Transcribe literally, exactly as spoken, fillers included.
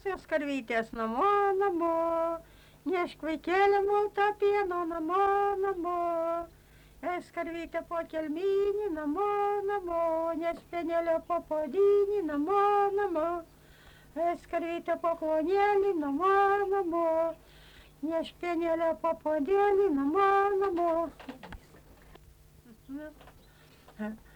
Nešsios karvytės namo, namo, nešk vaikėlį multą pieno namo, namo. Es karvytė po kelminį namo, namo, nes pienelio po podinį namo, namo. Es karvytė po klonėlį namo, namo, nešk pienelio po podėlį namo, namo.